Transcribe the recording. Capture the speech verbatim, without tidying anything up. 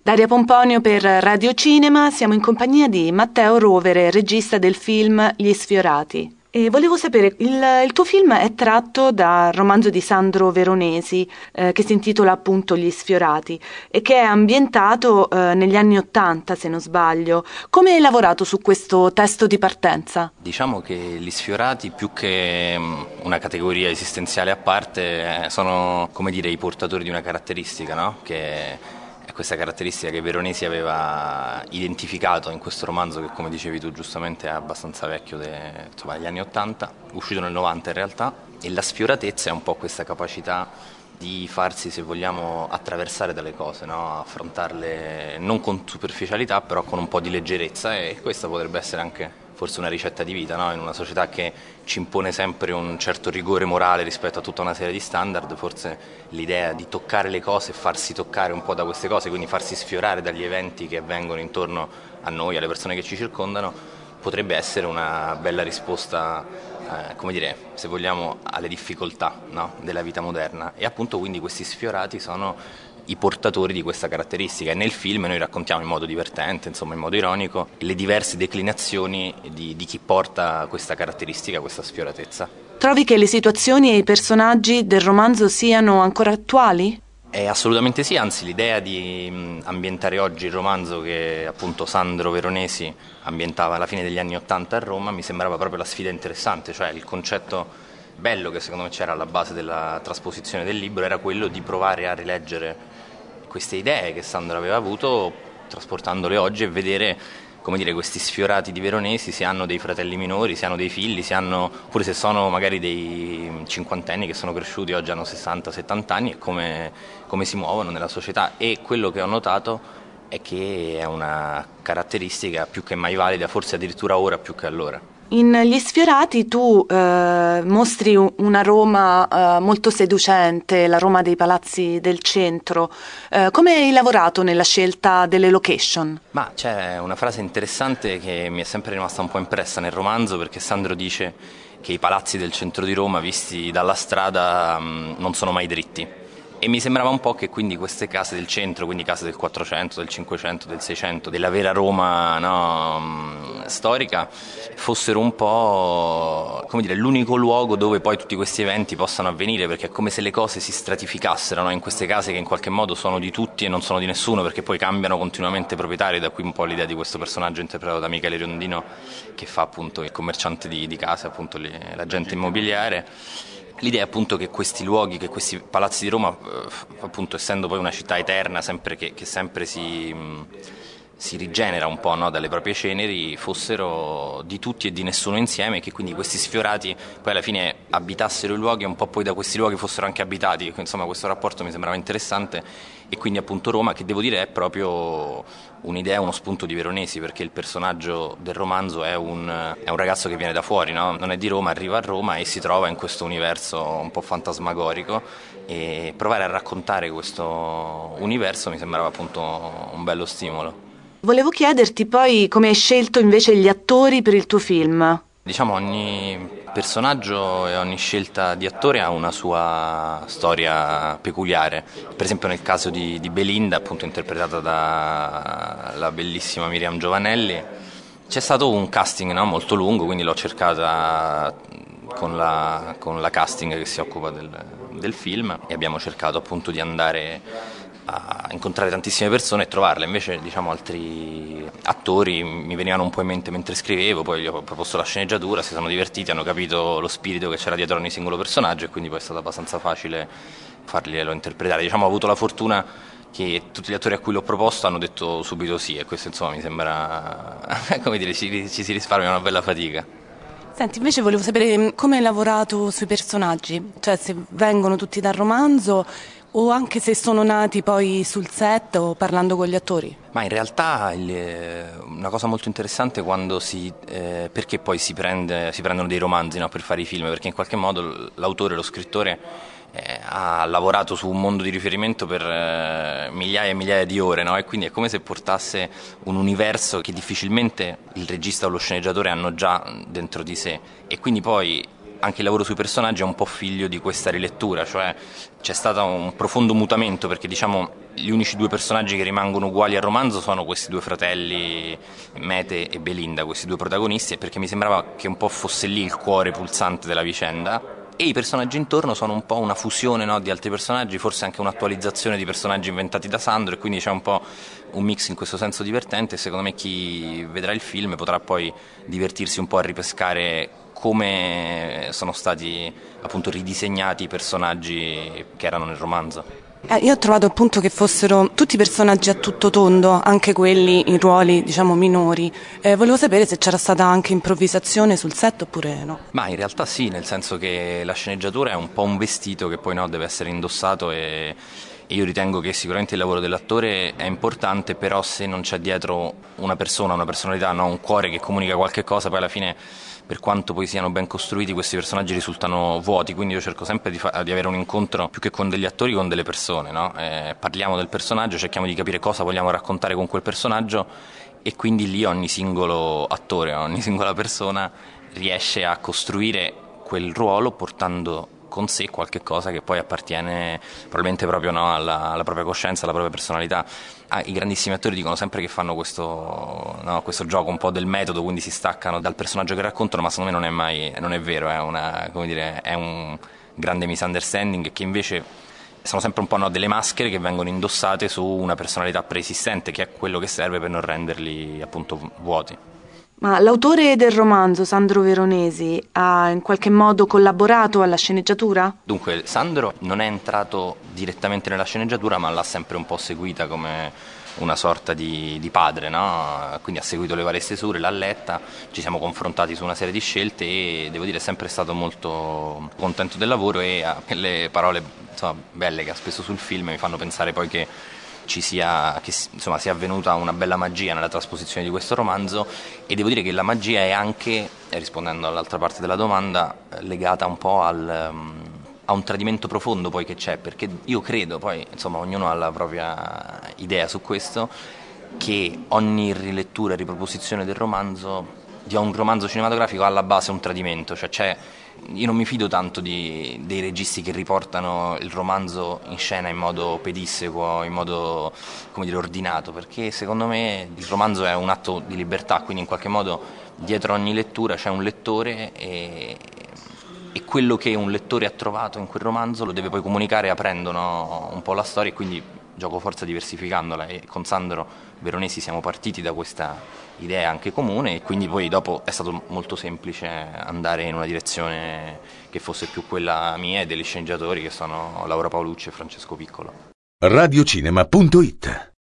Daria Pomponio per Radio Cinema, siamo in compagnia di Matteo Rovere, regista del film Gli Sfiorati. E volevo sapere, il, il tuo film è tratto dal romanzo di Sandro Veronesi, eh, che si intitola appunto Gli Sfiorati, e che è ambientato eh, negli anni Ottanta, se non sbaglio. Come hai lavorato su questo testo di partenza? Diciamo che Gli Sfiorati, più che una categoria esistenziale a parte, eh, sono, come dire, i portatori di una caratteristica, no? Che è questa caratteristica che Veronesi aveva identificato in questo romanzo che, come dicevi tu giustamente, è abbastanza vecchio, de, insomma, degli anni Ottanta, uscito nel novanta in realtà, e la sfioratezza è un po' questa capacità di farsi, se vogliamo, attraversare dalle cose, no? Affrontarle non con superficialità, però con un po' di leggerezza, e questa potrebbe essere anche forse una ricetta di vita, no? In una società che ci impone sempre un certo rigore morale rispetto a tutta una serie di standard, forse l'idea di toccare le cose e farsi toccare un po' da queste cose, quindi farsi sfiorare dagli eventi che avvengono intorno a noi, alle persone che ci circondano, potrebbe essere una bella risposta, eh, come dire, se vogliamo, alle difficoltà, no? Della vita moderna. E appunto quindi questi sfiorati sono i portatori di questa caratteristica, e nel film noi raccontiamo in modo divertente, insomma in modo ironico, le diverse declinazioni di, di chi porta questa caratteristica, questa sfioratezza. Trovi che le situazioni e i personaggi del romanzo siano ancora attuali? Eh, assolutamente sì, anzi l'idea di mh, ambientare oggi il romanzo che appunto Sandro Veronesi ambientava alla fine degli anni Ottanta a Roma mi sembrava proprio la sfida interessante, cioè il concetto bello che secondo me c'era alla base della trasposizione del libro era quello di provare a rileggere queste idee che Sandro aveva avuto, trasportandole oggi, e vedere, come dire, questi sfiorati di Veronesi, se hanno dei fratelli minori, se hanno dei figli, se hanno, oppure se sono magari dei cinquantenni che sono cresciuti, oggi hanno sessanta settanta anni, e come, come si muovono nella società. E quello che ho notato è che è una caratteristica più che mai valida, forse addirittura ora più che allora. In Gli Sfiorati tu eh, mostri una Roma eh, molto seducente, la Roma dei palazzi del centro. Eh, come hai lavorato nella scelta delle location? Ma c'è una frase interessante che mi è sempre rimasta un po' impressa nel romanzo, perché Sandro dice che i palazzi del centro di Roma visti dalla strada mh, non sono mai dritti. E mi sembrava un po' che quindi queste case del centro, quindi case del quattrocento, del cinquecento, del seicento, della vera Roma, no, storica, fossero un po', come dire, l'unico luogo dove poi tutti questi eventi possano avvenire, perché è come se le cose si stratificassero, no, in queste case che in qualche modo sono di tutti e non sono di nessuno, perché poi cambiano continuamente proprietari, da qui un po' l'idea di questo personaggio interpretato da Michele Riondino, che fa appunto il commerciante di, di case, appunto l'agente immobiliare. L'idea è appunto che questi luoghi, che questi palazzi di Roma, appunto essendo poi una città eterna, sempre che, che sempre si, si rigenera un po', no, dalle proprie ceneri, fossero di tutti e di nessuno insieme, e che quindi questi sfiorati poi alla fine abitassero i luoghi e un po' poi da questi luoghi fossero anche abitati. Insomma, questo rapporto mi sembrava interessante, e quindi appunto Roma, che devo dire è proprio un'idea, uno spunto di Veronesi, perché il personaggio del romanzo è un, è un ragazzo che viene da fuori, no? Non è di Roma, arriva a Roma e si trova in questo universo un po' fantasmagorico, e provare a raccontare questo universo mi sembrava appunto un bello stimolo. Volevo chiederti poi come hai scelto invece gli attori per il tuo film. Diciamo, ogni personaggio e ogni scelta di attore ha una sua storia peculiare. Per esempio nel caso di, di Belinda, appunto interpretata dalla bellissima Miriam Giovanelli, c'è stato un casting, no, molto lungo, quindi l'ho cercata con la, con la casting che si occupa del, del film, e abbiamo cercato appunto di andare a incontrare tantissime persone e trovarle. Invece, diciamo, altri attori mi venivano un po' in mente mentre scrivevo, poi gli ho proposto la sceneggiatura, si sono divertiti, hanno capito lo spirito che c'era dietro ogni singolo personaggio, e quindi poi è stato abbastanza facile farglielo interpretare. Diciamo, ho avuto la fortuna che tutti gli attori a cui l'ho proposto hanno detto subito sì, e questo insomma mi sembra, come dire, ci, ci si risparmia una bella fatica. Senti, invece volevo sapere come hai lavorato sui personaggi, cioè se vengono tutti dal romanzo o anche se sono nati poi sul set o parlando con gli attori. Ma in realtà il, una cosa molto interessante quando si, eh, perché poi si, prende, si prendono dei romanzi, no, per fare i film, perché in qualche modo l'autore, lo scrittore eh, ha lavorato su un mondo di riferimento per eh, migliaia e migliaia di ore, no? E quindi è come se portasse un universo che difficilmente il regista o lo sceneggiatore hanno già dentro di sé, e quindi poi anche il lavoro sui personaggi è un po' figlio di questa rilettura, cioè c'è stato un profondo mutamento, perché diciamo Gli unici due personaggi che rimangono uguali al romanzo sono questi due fratelli, Mete e Belinda, questi due protagonisti, perché mi sembrava che un po' fosse lì il cuore pulsante della vicenda. E i personaggi intorno sono un po' una fusione, no, di altri personaggi, forse anche un'attualizzazione di personaggi inventati da Sandro, e quindi c'è un po' un mix in questo senso divertente. E secondo me chi vedrà il film potrà poi divertirsi un po' a ripescare come sono stati appunto ridisegnati i personaggi che erano nel romanzo. Eh, io ho trovato appunto che fossero tutti personaggi a tutto tondo, anche quelli in ruoli diciamo minori. Eh, volevo sapere se c'era stata anche improvvisazione sul set oppure no. Ma in realtà sì, nel senso che la sceneggiatura è un po' un vestito che poi no, deve essere indossato, e, e io ritengo che sicuramente il lavoro dell'attore è importante, però se non c'è dietro una persona, una personalità, no, un cuore che comunica qualche cosa, poi alla fine, per quanto poi siano ben costruiti, questi personaggi risultano vuoti. Quindi io cerco sempre di, fa- di avere un incontro più che con degli attori, con delle persone, no? Eh, parliamo del personaggio, cerchiamo di capire cosa vogliamo raccontare con quel personaggio, e quindi lì ogni singolo attore, ogni singola persona riesce a costruire quel ruolo portando con sé qualche cosa che poi appartiene probabilmente proprio no, alla, alla propria coscienza, alla propria personalità. Ah, i grandissimi attori dicono sempre che fanno questo, no, questo gioco un po' del metodo, quindi si staccano dal personaggio che raccontano, ma secondo me non è mai, non è vero, è, una, come dire, è un grande misunderstanding, che invece sono sempre un po' no, delle maschere che vengono indossate su una personalità preesistente, che è quello che serve per non renderli appunto vuoti. Ma l'autore del romanzo, Sandro Veronesi, ha in qualche modo collaborato alla sceneggiatura? Dunque, Sandro non è entrato direttamente nella sceneggiatura, ma l'ha sempre un po' seguita come una sorta di, di padre, no? Quindi ha seguito le varie stesure, l'ha letta, ci siamo confrontati su una serie di scelte, e devo dire è sempre stato molto contento del lavoro, e le parole insomma, belle che ha speso sul film mi fanno pensare poi che ci sia, che insomma sia avvenuta una bella magia nella trasposizione di questo romanzo. E devo dire che la magia è anche, rispondendo all'altra parte della domanda, legata un po' al, um, a un tradimento profondo poi che c'è, perché io credo, poi insomma ognuno ha la propria idea su questo, che ogni rilettura e riproposizione del romanzo, di un romanzo cinematografico, ha alla base un tradimento, cioè c'è. Io non mi fido tanto di, dei registi che riportano il romanzo in scena in modo pedissequo, in modo come dire ordinato, perché secondo me il romanzo è un atto di libertà, quindi in qualche modo dietro ogni lettura c'è un lettore, e, e quello che un lettore ha trovato in quel romanzo lo deve poi comunicare aprendo no, un po' la storia, e quindi gioco forza diversificandola. E con Sandro Veronesi siamo partiti da questa idea anche comune, e quindi poi dopo è stato molto semplice andare in una direzione che fosse più quella mia e degli sceneggiatori, che sono Laura Paolucci e Francesco Piccolo. radiocinema punto it